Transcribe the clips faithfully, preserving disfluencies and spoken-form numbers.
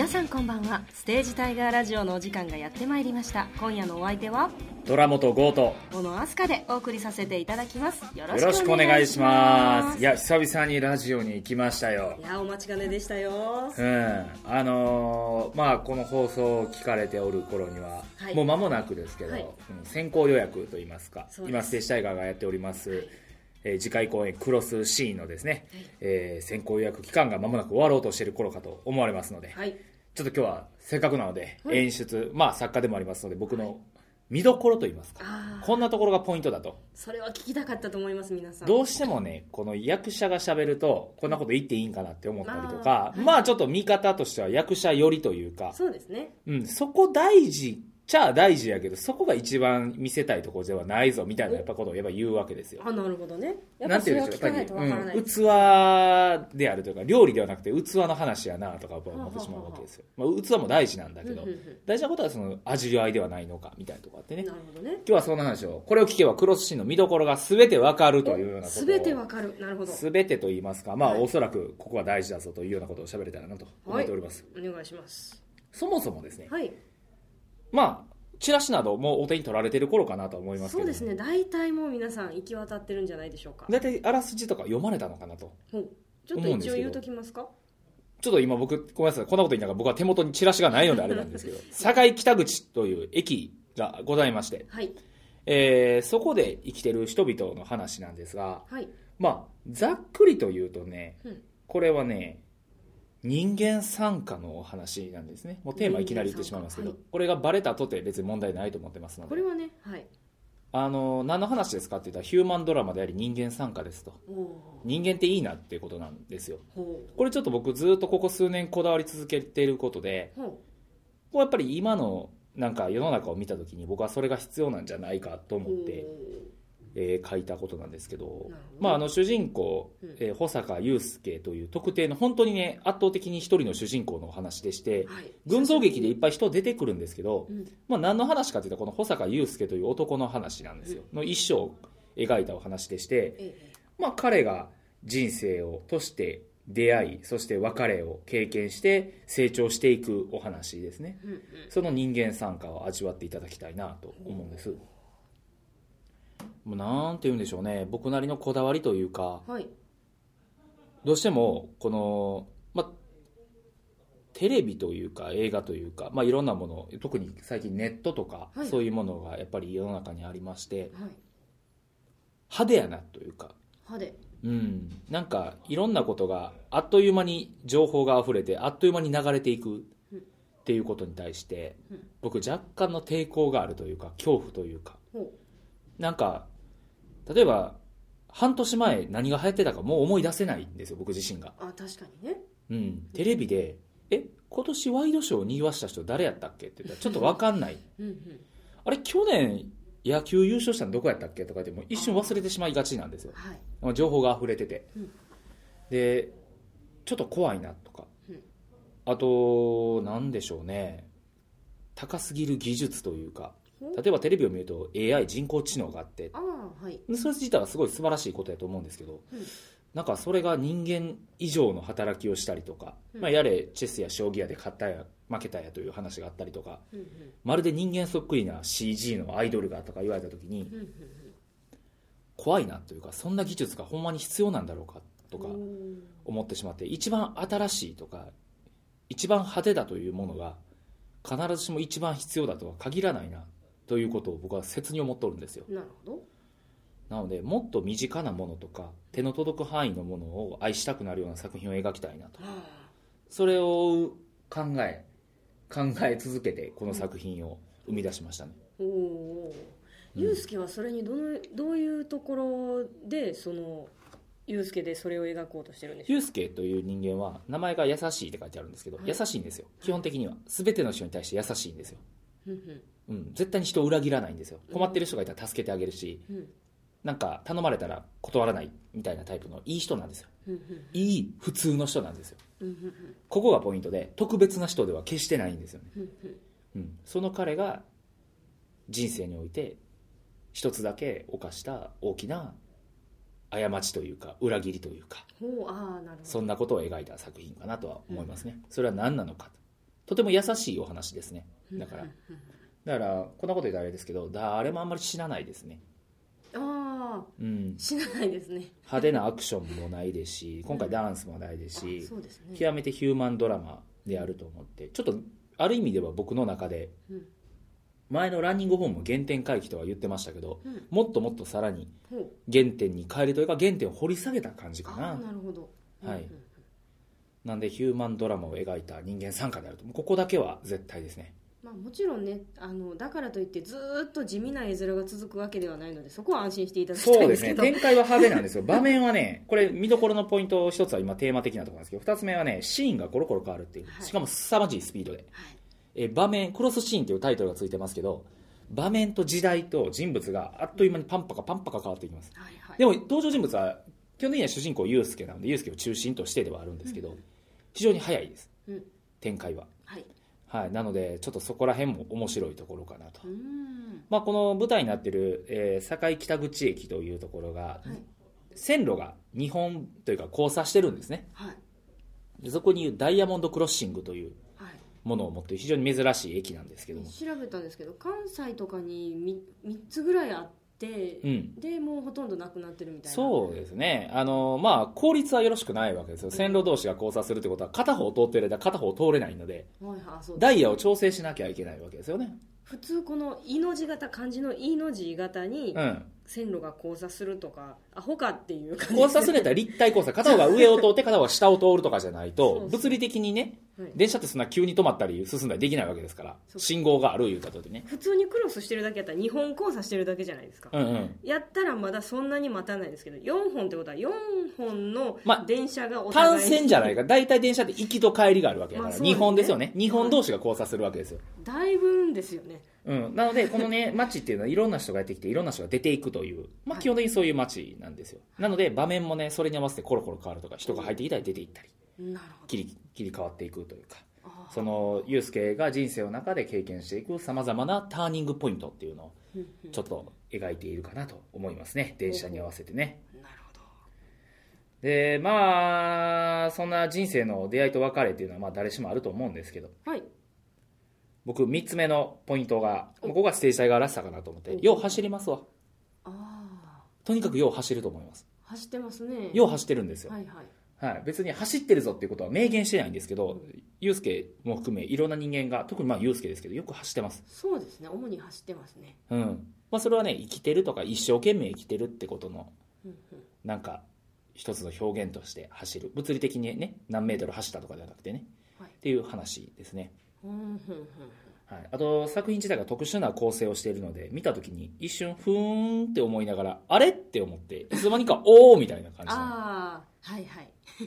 皆さんこんばんは。ステージタイガーラジオのお時間がやってまいりました。今夜のお相手は虎本剛と小野飛鳥でお送りさせていただきます。よろしくお願いします。いや久々にラジオに来ましたよ。 いやお待ちかねでしたよ。 うんあのー、まあこの放送を聞かれておる頃には、はい、もう間もなくですけど、はい、先行予約といいますか、今ステージタイガーがやっております、はい、えー、次回公演クロスシーンのですね、はい、えー、先行予約期間が間もなく終わろうとしている頃かと思われますので、はい、ちょっと今日はせっかくなので、はい、演出、まあ作家でもありますので僕の見どころといいますか、こんなところがポイントだと。 それは聞きたかったと思います。皆さんどうしてもねこの役者が喋るとこんなこと言っていいんかなって思ったりとか、あ、まあちょっと見方としては役者寄りというか、 そうですね、 うん、そこ大事じゃあ大事やけどそこが一番見せたいところではないぞみたいなやっぱことをやっぱ言うわけですよ。 あ、なるほどね。 やっぱそれは聞かないとわからない、うん、器であるというか料理ではなくて器の話やなとか思ってしまうわけですよ。まあ、器も大事なんだけど、大事なことはその味わいではないのかみたいなところあってね。 なるほどね。 今日はそんな話を、これを聞けばクロスシーンの見どころが全てわかるというようなことを、 全てわかる、なるほど、 全てと言いますか、まあ、はい、おそらくここが大事だぞというようなことを喋れたらなと思っております、 はい、お願いします。 そもそもですね、 はい、 まあチラシなどもうお手に取られてる頃かなと思いますけど、 そうですね、大体もう皆さん行き渡ってるんじゃないでしょうか。 大体あらすじとか読まれたのかなと思うんですけど、 ちょっと一応言うときますか。 ちょっと今僕ごめんなさい、こんなこと言いながら僕は手元にチラシがないのであれなんですけど堺北口という駅がございまして、はい、えー、そこで生きてる人々の話なんですが、はい、まあざっくりと言うとね、うん、これはね人間参加のお話なんですね。もうテーマいきなり言ってしまいますけど、はい、これがバレたとて別に問題ないと思ってますので、 これはね、はい、 あの何の話ですかって言ったらヒューマンドラマであり人間参加ですと。人間っていいなっていうことなんですよ。これちょっと僕ずっとここ数年こだわり続けていることで、もうやっぱり今のなんか世の中を見た時に僕はそれが必要なんじゃないかと思って、えー、書いたことなんですけど、まあ、あの主人公、えー、保坂祐介という特定の本当にね圧倒的に一人の主人公のお話でして、はい、群像劇でいっぱい人出てくるんですけど、うん、まあ、何の話かというとこの保坂祐介という男の話なんですよ、うん、の一生を描いたお話でして、えーまあ、彼が人生をとして出会いそして別れを経験して成長していくお話ですね、うんうん、その人間参加を味わっていただきたいなと思うんです。もうなんて言うんでしょうね、僕なりのこだわりというか、はい、どうしてもこの、ま、テレビというか映画というか、まあ、いろんなもの特に最近ネットとか、はい、そういうものがやっぱり世の中にありまして、はい、派手やなというか派手、 うん、なんかいろんなことがあっという間に情報があふれてあっという間に流れていくっていうことに対して、うん、僕若干の抵抗があるというか恐怖というか、うん、なんか例えば半年前何が流行ってたかもう思い出せないんですよ僕自身が。 あ、確かにね、 うん、テレビでえ今年ワイドショーをにぎわした人誰やったっけって言ったらちょっと分かんないうん、うん、あれ去年野球優勝したのどこやったっけとかでも一瞬忘れてしまいがちなんですよ、はい、情報が溢れてて、うん、でちょっと怖いなとか、うん、あと何でしょうね、高すぎる技術というか、例えばテレビを見ると エーアイ 人工知能があって、あ、はい、それ自体はすごい素晴らしいことだと思うんですけど、うん、なんかそれが人間以上の働きをしたりとか、うん、まあ、やれチェスや将棋やで勝ったや負けたやという話があったりとか、うんうん、まるで人間そっくりな シージー のアイドルがとか言われた時に、うんうんうん、怖いなというか、そんな技術がほんまに必要なんだろうかとか思ってしまって、一番新しいとか一番派手だというものが必ずしも一番必要だとは限らないなということを僕は切に思っとるんですよ。 なるほど。 なのでもっと身近なものとか手の届く範囲のものを愛したくなるような作品を描きたいなと、それを考え考え続けてこの作品を生み出しましたね。 おお、祐介はそれにどのどういうところでその祐介でそれを描こうとしてるんでしょうか。 祐介という人間は名前が優しいって書いてあるんですけど、はい、優しいんですよ。基本的には全ての人に対して優しいんですよ、うん、絶対に人を裏切らないんですよ。困ってる人がいたら助けてあげるし、うん、なんか頼まれたら断らないみたいなタイプのいい人なんですよ、うん、いい普通の人なんですよ、うん、ここがポイントで特別な人では決してないんですよね、うんうん、その彼が人生において一つだけ犯した大きな過ちというか裏切りというか、 おあ、なるほど、 そんなことを描いた作品かなとは思いますね、うん、それは何なのか、 とても優しいお話ですね。だからだからこんなこと言ったらあれですけど、誰もあんまり死なないですね。 ああ、 うん、 死なないですね。 派手なアクションもないですし、今回ダンスもないですし、 うん、そうですね、 極めてヒューマンドラマであると思って、ちょっとある意味では僕の中で、うん、前のランニングホームも原点回帰とは言ってましたけど、うん、もっともっとさらに原点に帰るというか原点を掘り下げた感じかな。 あ、なるほど、 はい、うんうん、なんでヒューマンドラマを描いた人間参加であると、ここだけは絶対ですね。 まあ、もちろんね、あのだからといってずっと地味な絵面が続くわけではないので、そこは安心していただきたいんですけど。 そうですね、展開は派手なんですよ。場面はね、これ見どころのポイント一つは今テーマ的なところなんですけど、二つ目はね、シーンがコロコロ変わるっていう、はい、しかも凄まじいスピードで、はい、え場面クロスシーンというタイトルがついてますけど、場面と時代と人物があっという間にパンパカパンパカ変わっていきます、はいはい、でも登場人物は基本的には主人公ユウスケなので、ユウスケを中心としてではあるんですけど、うん、非常に早いです、うん、展開は、はいはい、なのでちょっとそこら辺も面白いところかなと。うん、まあ、この舞台になっている、えー、堺北口駅というところが、はい、線路がにほんというか交差してるんですね、はい、でそこにいうダイヤモンドクロッシングというものを持っている非常に珍しい駅なんですけども、 調べたんですけど関西とかに み, みっつぐらいあって、うん、でもうほとんどなくなってるみたいな。 そうですね、あの、まあ、効率はよろしくないわけですよ。線路同士が交差するってことは片方通っている間片方通れないので、はいはい、そうですね、ダイヤを調整しなきゃいけないわけですよね。 普通このいの字型、漢字のいの字型に線路が交差するとか、アホかっていう感じ、 交差するやったら立体交差、片方が上を通って片方が下を通るとかじゃないと物理的にね、はい、電車ってそんな急に止まったり進んだりできないわけですから、信号があるいうことでね。 普通にクロスしてるだけやったらにほん交差してるだけじゃないですか、うんうん、やったらまだそんなに待たないですけど、よんほんってことはよんほんの電車がお互いに、 まあ、単線じゃないか、大体電車って行きと帰りがあるわけだから、まあね、にほんですよね、にほん同士が交差するわけですよ、 だいぶですよね。 うん、なのでこのね街っていうのはいろんな人がやってきていろんな人が出ていくという、まあ、基本的にそういう街なんですよ、はい、なので場面もねそれに合わせてコロコロ変わるとか、人が入ってきたり出ていったり、なるほど、切り、切り替わっていくというか、そのユウスケが人生の中で経験していくさまざまなターニングポイントっていうのをちょっと描いているかなと思いますね、電車に合わせてね。なるほど。でまあそんな人生の出会いと別れっていうのはまあ誰しもあると思うんですけど、はい、僕みっつめのポイントが、ここがステージタイガーらしさかなと思って、よう走りますわ。あ、とにかくよう走ると思います。 走ってますね。 よう走ってるんですよ、はいはいはい、別に走ってるぞっていうことは明言してないんですけど、ユウスケも含めいろんな人間が、特にまあユウスケですけどよく走ってます。 そうですね、主に走ってますね、 うん、まあ、それはね生きてるとか一生懸命生きてるってことの、うんうん、なんか一つの表現として走る、物理的にね何メートル走ったとかじゃなくてね、はい、っていう話ですね。はい、あと作品自体が特殊な構成をしているので、見た時に一瞬ふーんって思いながらあれって思って、いつの間にかおーみたいな感じあ、はいはい、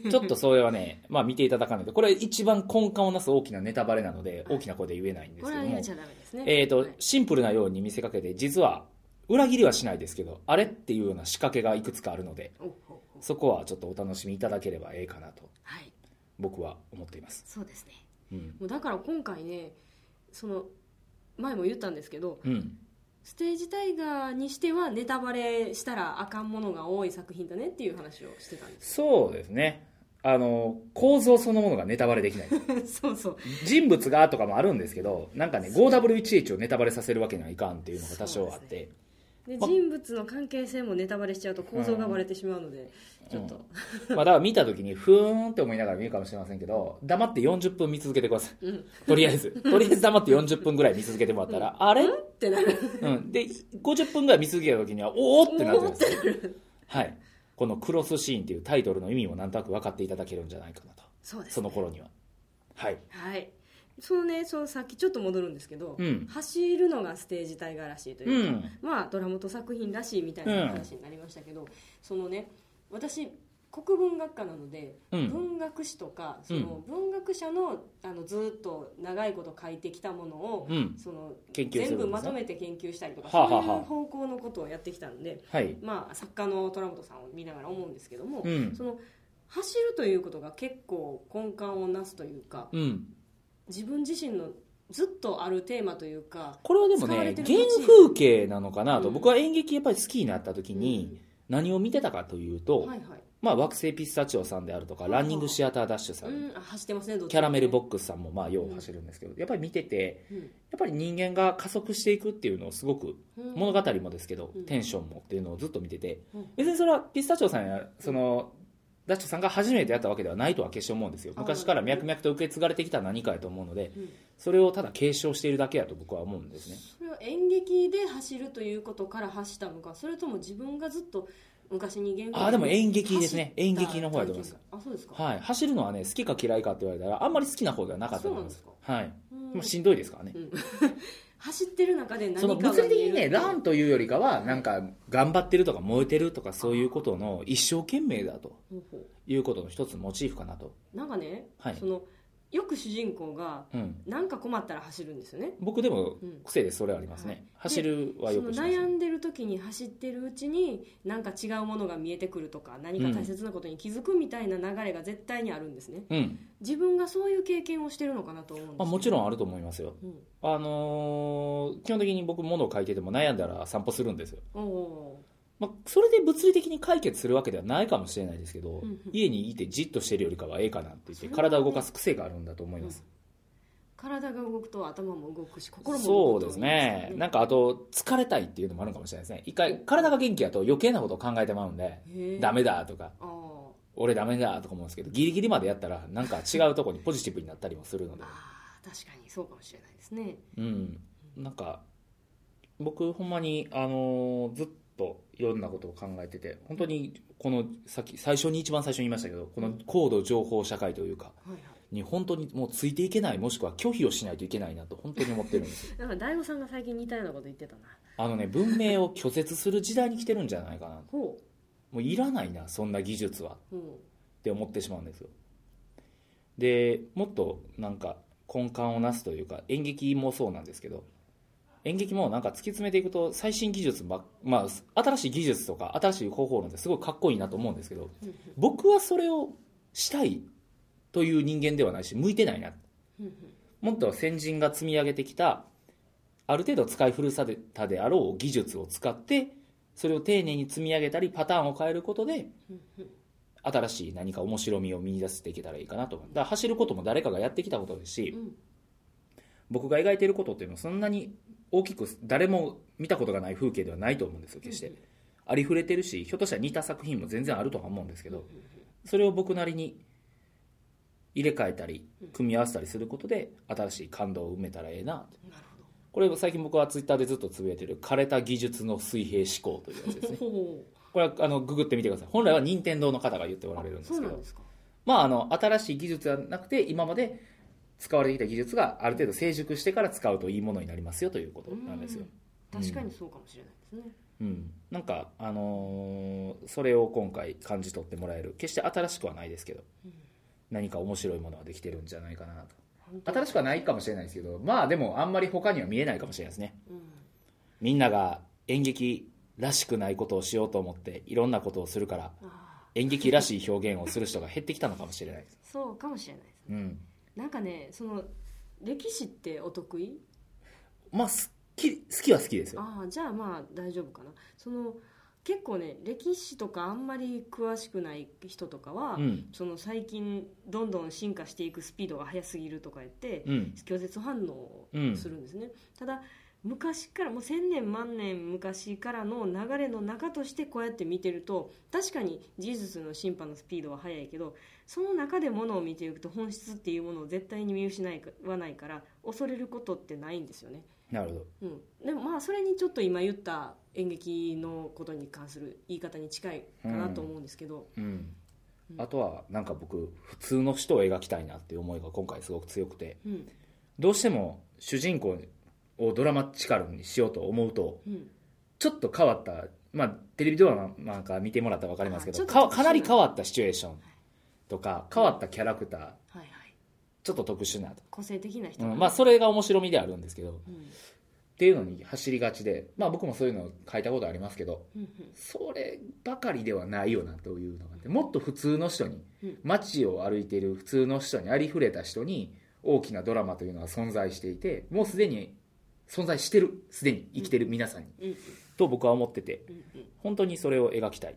ちょっとそれはね、まあ、見ていただかないと、これ一番根幹をなす大きなネタバレなので、はい、大きな声で言えないんですけども、これは言っちゃダメですね、えーとはい、シンプルなように見せかけて、実は裏切りはしないですけど、あれっていうような仕掛けがいくつかあるので、そこはちょっとお楽しみいただければええかなと、はい、僕は思っています。 そうですね、うん、もうだから今回ね、その前も言ったんですけど、うん、ステージタイガーにしてはネタバレしたらあかんものが多い作品だねっていう話をしてたんです。 そうですね、あの構造そのものがネタバレできないそうそう、 人物がとかもあるんですけど、なんかね ゴーダブリューエイチエイチ をネタバレさせるわけにはいかんっていうのが多少あって、 で人物の関係性もネタバレしちゃうと構造がバレてしまうので、うん、ちょっと、 うん、まあだから見た時にふーんって思いながら見るかもしれませんけど、黙ってよんじゅっぷん見続けてください、うん、とりあえずとりあえず黙ってよんじゅっぷんぐらい見続けてもらったら、うん、あれ、うん、ってなる、うん、でごじゅっぷんぐらい見続けた時にはおーってなってるんですよ、はい、このクロスシーンっていうタイトルの意味もなんとなく分かっていただけるんじゃないかなと。そうですね、その頃には、はい、 はい、そのね、そのさっきちょっと戻るんですけど、うん、走るのがステージタイガーらしいというか、うん、まあドラマと作品らしいみたいな話になりましたけど、うん、そのね、私国文学科なので、うん、文学史とかその文学者の、あのずっと長いこと書いてきたものを、うん、その研究するんですね、全部まとめて研究したりとか、はあはあ、そういう方向のことをやってきたんで、はい、まあ、作家の虎本さんを見ながら思うんですけども、うん、その走るということが結構根幹をなすというか、うん、自分自身のずっとあるテーマというか、 これはでもね原風景なのかなと、うん、僕は演劇やっぱり好きになった時に何を見てたかというと、はいはい、 まあ、惑星ピスタチオさんであるとか、ランニングシアターダッシュさん、 うん、走ってますね、どっちもね。 キャラメルボックスさんもまあよう走るんですけど、やっぱり見てて、やっぱり人間が加速していくっていうのをすごく、物語もですけど、テンションもっていうのをずっと見てて、別にそれはピスタチオさんやそのダッシュさんが初めてやったわけではないとは決して思うんですよ。昔から脈々と受け継がれてきた何かやと思うので、それをただ継承しているだけやと僕は思うんですね。 それは演劇で走るということから発したのか、それとも自分がずっと昔に原稿あでも演劇ですね。演劇の方やと思います。 あ、そうですか。 はい、走るのはね、好きか嫌いかって言われたらあんまり好きな方ではなかったと思います。はい、もうしんどいですからね、うん、 走ってる中で何かその物理的にね、ランというよりかはなんか頑張ってるとか燃えてるとかそういうことの一生懸命だということの一つのモチーフかなと。 なんかね、はい、そのよく主人公が何か困ったら走るんですよね、 うん、僕でも癖でそれはありますね、はい、走るはよくします、ね、 その悩んでる時に走ってるうちに何か違うものが見えてくるとか何か大切なことに気づくみたいな流れが絶対にあるんですね、うん、自分がそういう経験をしてるのかなと思うんですけど、 あもちろんあると思いますよ、うん、あのー、基本的に僕物を書いてても悩んだら散歩するんですよ。おまあ、それで物理的に解決するわけではないかもしれないですけど、うんうん、家にいてじっとしてるよりかはええかなって言って体を動かす癖があるんだと思います、うん、 体が動くと頭も動くし心も動くと、 そうですね、なんかあと疲れたいっていうのもあるかもしれないですね。一回体が元気だと余計なことを考えてまうんでダメだとか俺ダメだとか思うんですけど、ギリギリまでやったらなんか違うところにポジティブになったりもするのであ確かにそうかもしれないですね。 うんなんか僕ほんまにあのー、ずっといろんなことを考えてて、本当にこのさっき最初に一番最初に言いましたけど、この高度情報社会というかに本当にもうついていけない、もしくは拒否をしないといけないなと本当に思ってるんですよ。 なんか大悟さんが最近似たようなこと言ってたな。 あのね文明を拒絶する時代に来てるんじゃないかなと。もういらないなそんな技術はって思ってしまうんですよ。でもっとなんか根幹をなすというか、演劇もそうなんですけど、演劇もなんか突き詰めていくと最新技術、ままあ、新しい技術とか新しい方法論ってすごいかっこいいなと思うんですけど、僕はそれをしたいという人間ではないし向いてないな。もっと先人が積み上げてきたある程度使い古されたであろう技術を使ってそれを丁寧に積み上げたりパターンを変えることで新しい何か面白みを見出していけたらいいかなと。だから走ることも誰かがやってきたことですし、僕が描いていることっていうのはそんなに大きく誰も見たことがない風景ではないと思うんですよ。決してありふれてるし、ひょっとしたら似た作品も全然あるとは思うんですけど、それを僕なりに入れ替えたり組み合わせたりすることで新しい感動を埋めたらええなと。これ最近僕はツイッターでずっとつぶやいてる枯れた技術の水平思考というやつですね。これはあのググってみてください。本来は任天堂の方が言っておられるんですけど、まああの新しい技術ではなくて今まで使われてきた技術がある程度成熟してから使うといいものになりますよということなんですよ。 確かにそうかもしれないですね。 うん、なんか、あのー、それを今回感じ取ってもらえる、決して新しくはないですけど、うん、何か面白いものができてるんじゃないかなと。新しくはないかもしれないですけど、まあでもあんまり他には見えないかもしれないですね、うん、みんなが演劇らしくないことをしようと思っていろんなことをするから演劇らしい表現をする人が減ってきたのかもしれないです。 そうかもしれないですね、うん、なんかね、その歴史ってお得意？ まあ好き、好きは好きですよ。 ああ、じゃあまあ大丈夫かな。その結構ね、歴史とかあんまり詳しくない人とかは、うん、その最近どんどん進化していくスピードが速すぎるとか言って、うん、拒絶反応をするんですね、うん、ただ昔からもう千年万年昔からの流れの中としてこうやって見てると確かに技術の進歩のスピードは速いけど、その中でものを見ていくと本質っていうものを絶対に見失わないから恐れることってないんですよね。 なるほど、 うん、でもまあそれにちょっと今言った演劇のことに関する言い方に近いかなと思うんですけど、 うんうんうん、あとはなんか僕普通の人を描きたいなっていう思いが今回すごく強くて、うん、どうしても主人公をドラマチカルにしようと思うと、うん、ちょっと変わった、まあ、テレビドラマなんか見てもらったら分かりますけど か, かなり変わったシチュエーションとか変わったキャラクター、はいはい、ちょっと特殊なと個性的な人、 うんまあ、それが面白みであるんですけど、うん、っていうのに走りがちで、まあ、僕もそういうのを書いたことありますけど、うんうん、そればかりではないよなというのがあって、もっと普通の人に、うん、街を歩いている普通の人にありふれた人に大きなドラマというのは存在していて、もうすでに存在してる、すでに生きてる皆さんに、うんうん、と僕は思ってて、うんうん、本当にそれを描きたい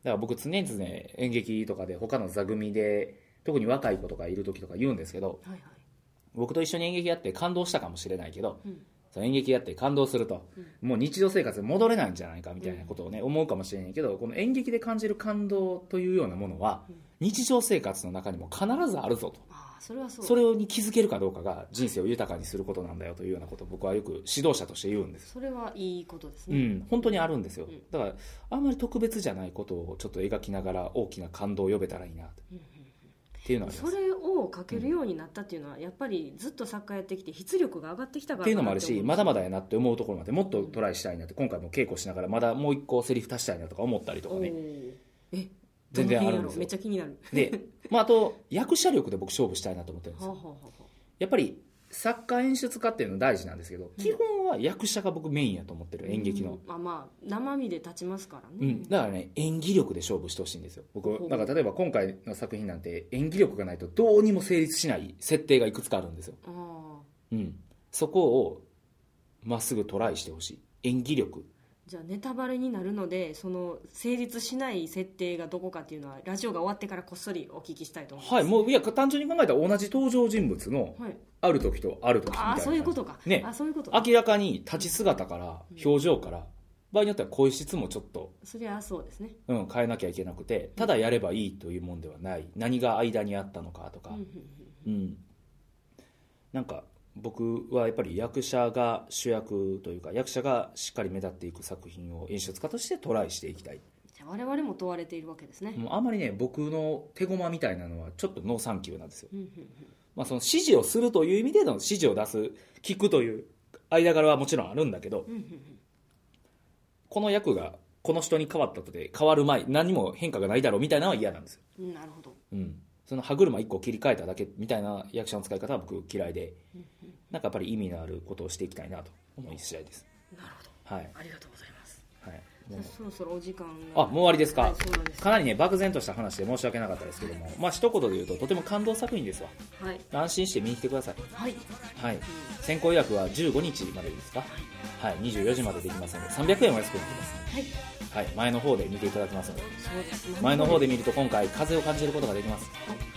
から僕常々演劇とかで他の座組で特に若い子とかいる時とか言うんですけど、はいはい、僕と一緒に演劇やって感動したかもしれないけど、うん、その演劇やって感動すると、うん、もう日常生活に戻れないんじゃないかみたいなことをね、うん、思うかもしれないけど、この演劇で感じる感動というようなものは、うん、日常生活の中にも必ずあるぞと。 あ、それはそう。 それに気づけるかどうかが人生を豊かにすることなんだよというようなことを僕はよく指導者として言うんです。 それはいいことですね。 うん、本当にあるんですよ。だからあんまり特別じゃないことをちょっと描きながら大きな感動を呼べたらいいなと。うん、っていうのはあります。 それを書けるようになったっていうのは、やっぱりずっと作家やってきて筆力が上がってきたからっていうのもあるし、まだまだやなって思うところまでもっとトライしたいなって、今回も稽古しながらまだもう一個セリフ足したいなとか思ったりとかね、 え全然あるんですよ。 めっちゃ気になる。 で、まあ、あと役者力で僕勝負したいなと思ってるんですよ。はあはあはあ、やっぱり作家演出家っていうの大事なんですけど、うん、基本は役者が僕メインやと思ってる、演劇の、 うん、あ、まあ生身で立ちますからね、 うん、だからね演技力で勝負してほしいんですよ。僕だから例えば今回の作品なんて演技力がないとどうにも成立しない設定がいくつかあるんですよ。あ、うん、そこをまっすぐトライしてほしい。演技力。 じゃあネタバレになるので、その成立しない設定がどこかっていうのはラジオが終わってからこっそりお聞きしたいと思います。 はい、もういや単純に考えたら同じ登場人物のある時とある時みたいな、はい、 あ、そういうことか、 ね、 あ、そういうこと。 明らかに立ち姿から表情から、うん、場合によっては声質もちょっとそりゃそうですね、 うん、変えなきゃいけなくて、ただやればいいというもんではない、何が間にあったのかとか、うん、うん、なんか僕はやっぱり役者が主役というか、役者がしっかり目立っていく作品を演出家としてトライしていきたい。 じゃあ我々も問われているわけですね。 もうあんまりね、僕の手駒みたいなのはちょっとノーサンキューなんですよ。まあ、その指示をするという意味での指示を出す、聞くという間柄はもちろんあるんだけど、この役がこの人に変わったとで変わる前何も変化がないだろうみたいなのは嫌なんですよ。 なるほど、 うん、その歯車いっこ切り替えただけみたいな役者の使い方は僕嫌いで、なんかやっぱり意味のあることをしていきたいなと思い次第です。 なるほど、 はい、 ありがとうございます。 はい、 じゃあそろそろお時間が。あ、もう終わりですか。 はい、そうなんです。 かなりね漠然とした話で申し訳なかったですけども、まあ一言で言うととても感動作品ですわ。はい、安心して見に来てください。はい、はい、うん、先行予約はじゅうごにちまでですか。はい、はい、にじゅうよじまでできますのでさんびゃくえんお安くなってます、ね。はい、はい、前の方で見ていただきますので。そうですね、前の方で見ると今回風を感じることができます。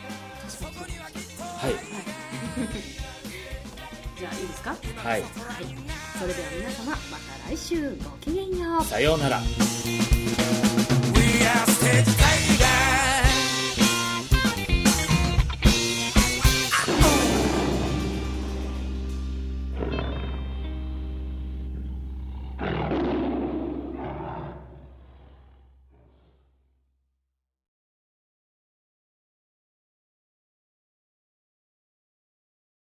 はい、はいじゃあいいですか。はい、 はい、 それでは皆様また来週ごきげんよう。 さようなら。